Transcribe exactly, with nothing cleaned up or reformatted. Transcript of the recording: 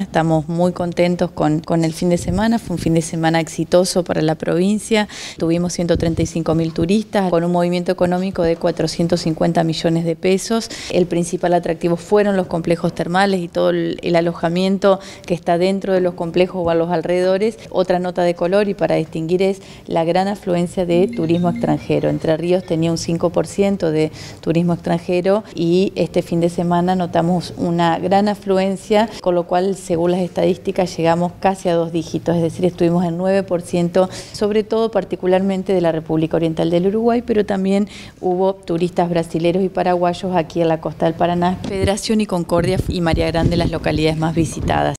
Estamos muy contentos con, con el fin de semana, fue un fin de semana exitoso para la provincia, tuvimos ciento treinta y cinco mil turistas con un movimiento económico de cuatrocientos cincuenta millones de pesos. El principal atractivo fueron los complejos termales y todo el, el alojamiento que está dentro de los complejos o a los alrededores. Otra nota de color y para distinguir es la gran afluencia de turismo extranjero. Entre Ríos tenía un cinco por ciento de turismo extranjero y este fin de semana notamos una gran afluencia, con lo cual según las estadísticas llegamos casi a dos dígitos, es decir, estuvimos en nueve por ciento, sobre todo particularmente de la República Oriental del Uruguay, pero también hubo turistas brasileños y paraguayos aquí en la costa del Paraná. Federación y Concordia y María Grande las localidades más visitadas.